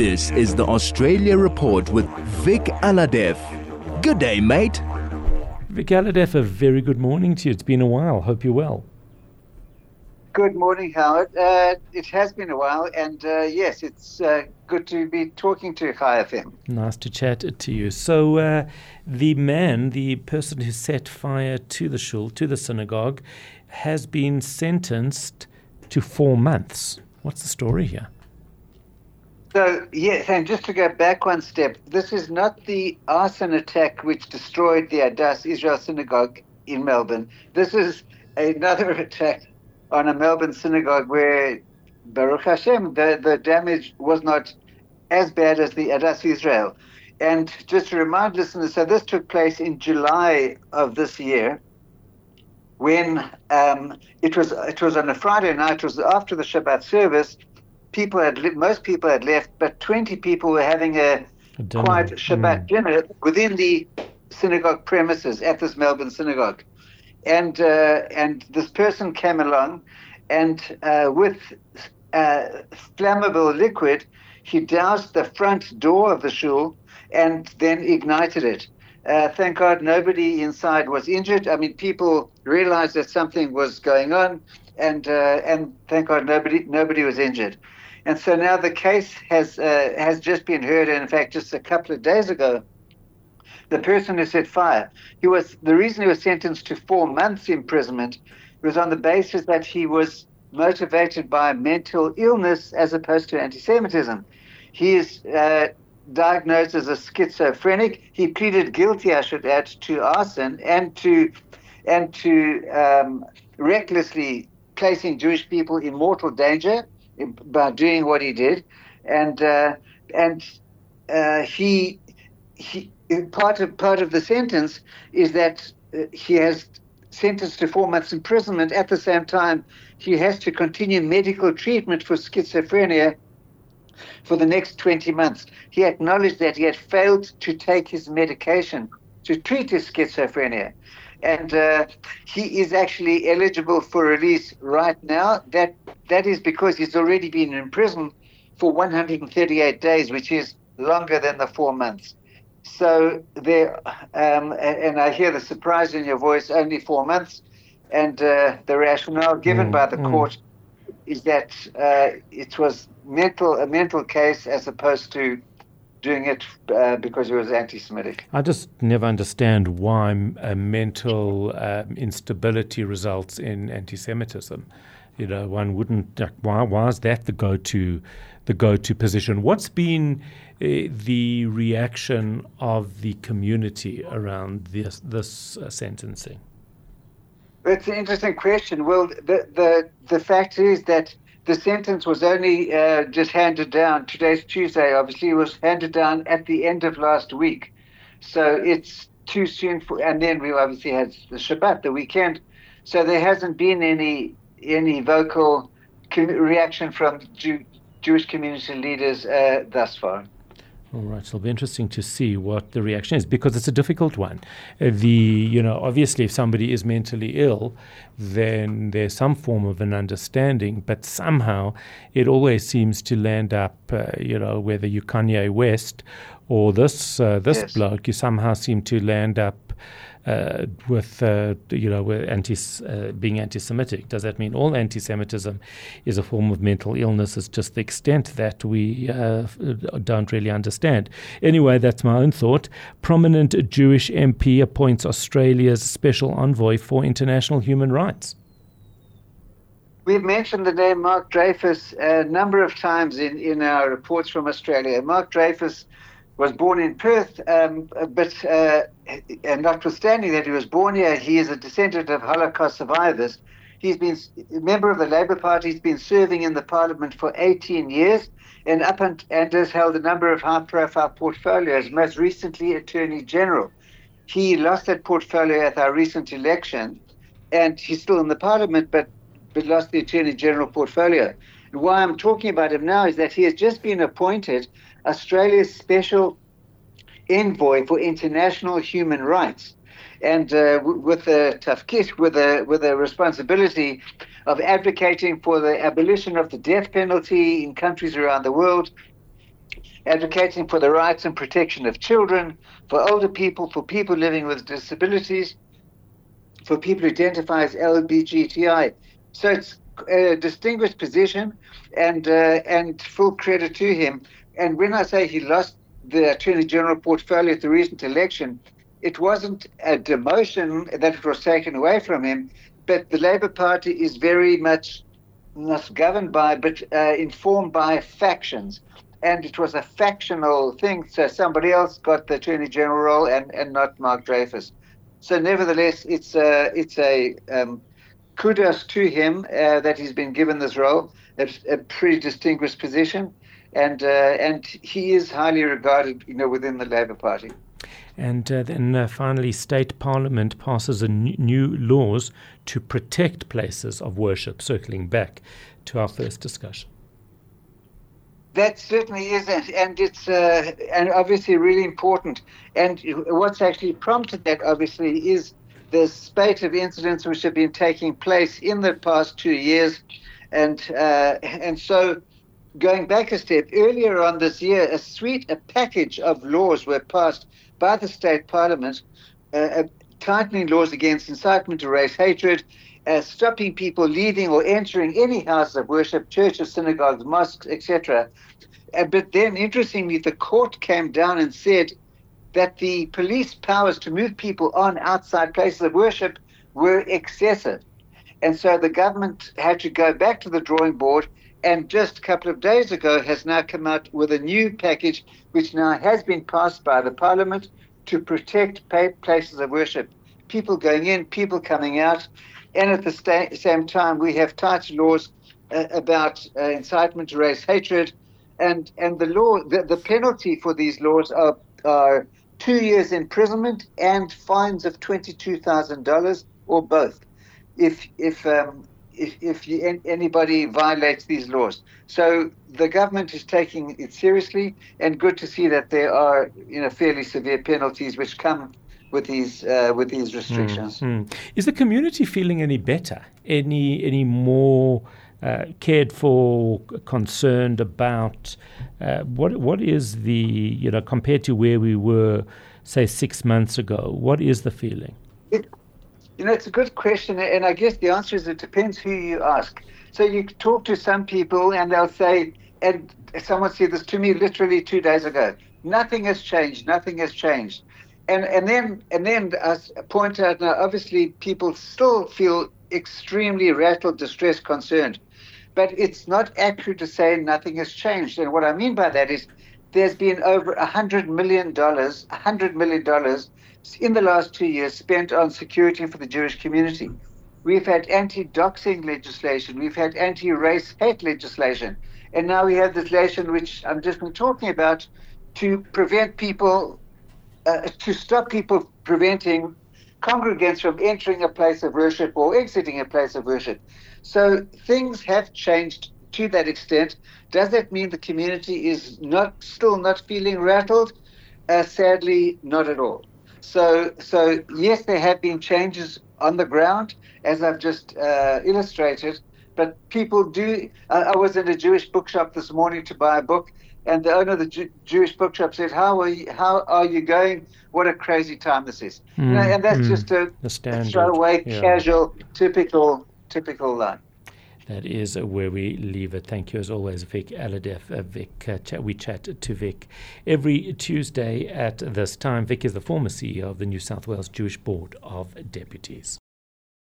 This is the Australia Report with Vic Aladef. Good day, mate. Vic Aladef, a very good morning to you. It's been a while. Hope you're well. Good morning, Howard. It has been a while, and yes, it's good to be talking to Chai FM. Nice to chat to you. So the person who set fire to the shul, to the synagogue, has been sentenced to 4 months. What's the story here? So, yes, and just to go back one step, this is not the arson attack which destroyed the Adass Israel Synagogue in Melbourne. This is another attack on a Melbourne synagogue where, Baruch Hashem, the damage was not as bad as the Adass Israel. And just to remind listeners, so this took place in July of this year, when it was on a Friday night. It was after the Shabbat service. Most people had left, but 20 people were having a quiet Shabbat dinner within the synagogue premises at this Melbourne synagogue. And this person came along, and with flammable liquid, he doused the front door of the shul and then ignited it. Thank God nobody inside was injured. I mean, people realized that something was going on, and thank God nobody was injured. And so now the case has just been heard, and in fact, just a couple of days ago, the person who set fire, the reason he was sentenced to 4 months imprisonment was on the basis that he was motivated by mental illness as opposed to anti-Semitism. He is diagnosed as a schizophrenic. He pleaded guilty, I should add, to arson and to recklessly placing Jewish people in mortal danger by doing what he did, and he part of the sentence is that he has sentenced to 4 months imprisonment. At the same time, he has to continue medical treatment for schizophrenia for the next 20 months. He acknowledged that he had failed to take his medication to treat his schizophrenia. And he is actually eligible for release right now. That is because he's already been in prison for 138 days, which is longer than the 4 months. So there, and I hear the surprise in your voice, only 4 months. And the rationale given by the court is that it was a mental case as opposed to doing it because he was anti-Semitic. I just never understand why mental instability results in anti-Semitism. You know, one wouldn't. Why is that the go-to position? What's been the reaction of the community around this sentencing? It's an interesting question. Well, the fact is that the sentence was only just handed down. Today's Tuesday, obviously. It was handed down at the end of last week. So it's too soon and then we obviously had the Shabbat, the weekend. So there hasn't been any vocal reaction from Jewish community leaders thus far. All right, so it'll be interesting to see what the reaction is, because it's a difficult one. Obviously, if somebody is mentally ill, then there's some form of an understanding, but somehow it always seems to land up, whether you're Kanye West or this Yes. bloke, you somehow seem to land up with being anti-Semitic. Does that mean all anti-Semitism is a form of mental illness? It's just the extent that we don't really understand. Anyway, that's my own thought. Prominent Jewish MP appoints Australia's special envoy for international human rights. We've mentioned the name Mark Dreyfus a number of times in our reports from Australia. Mark Dreyfus was born in Perth, but notwithstanding that he was born here, he is a descendant of Holocaust survivors. He's been a member of the Labour Party. He's been serving in the Parliament for 18 years and has held a number of high-profile portfolios, most recently Attorney General. He lost that portfolio at our recent election, and he's still in the Parliament, but lost the Attorney General portfolio. And why I'm talking about him now is that he has just been appointed Australia's special envoy for international human rights, and with a tafkit, with a responsibility of advocating for the abolition of the death penalty in countries around the world, advocating for the rights and protection of children, for older people, for people living with disabilities, for people who identify as LGBTI. So it's a distinguished position, and full credit to him. And when I say he lost the Attorney General portfolio at the recent election, it wasn't a demotion that it was taken away from him, but the Labour Party is very much not governed by, but informed by factions. And it was a factional thing, so somebody else got the Attorney General role and not Mark Dreyfus. So nevertheless, it's a kudos to him that he's been given this role. It's a pretty distinguished position, and he is highly regarded, within the Labour Party. And then finally, State Parliament passes new laws to protect places of worship, circling back to our first discussion. That certainly is, and it's and obviously really important. And what's actually prompted that, obviously, is the spate of incidents which have been taking place in the past 2 years. And so going back a step, earlier on this year, a package of laws were passed by the State Parliament, tightening laws against incitement to race hatred, stopping people leaving or entering any houses of worship, churches, synagogues, mosques, etc. But then, interestingly, the court came down and said that the police powers to move people on outside places of worship were excessive. And so the government had to go back to the drawing board, and just a couple of days ago has now come out with a new package which now has been passed by the Parliament to protect places of worship, people going in, people coming out. And at the same time, we have tighter laws about incitement to race hatred. And the penalty for these laws are 2 years imprisonment and fines of $22,000 or both if anybody violates these laws. So the government is taking it seriously, and good to see that there are fairly severe penalties which come with these restrictions. Mm-hmm. Is the community feeling any better, any more cared for, concerned about? What is the, compared to where we were, say, 6 months ago, what is the feeling? It's a good question, and I guess the answer is it depends who you ask. So you talk to some people and they'll say, and someone said this to me literally 2 days ago, nothing has changed. And then I point out, now obviously people still feel extremely rattled, distressed, concerned. But it's not accurate to say nothing has changed. And what I mean by that is there's been over $100 million in the last 2 years spent on security for the Jewish community. We've had anti-doxing legislation. We've had anti-race hate legislation. And now we have this legislation which I'm just been talking about to prevent people, to stop people preventing congregants from entering a place of worship or exiting a place of worship. So things have changed to that extent. Does that mean the community is still not feeling rattled? Sadly, not at all. So yes, there have been changes on the ground, as I've just illustrated, but people do. I was in a Jewish bookshop this morning to buy a book, and the owner of the Jewish bookshop said, How are you going? What a crazy time this is. And that's just a throwaway, casual, typical line. That is where we leave it. Thank you, as always, Vic Alhadeff. We chat to Vic every Tuesday at this time. Vic is the former CEO of the New South Wales Jewish Board of Deputies.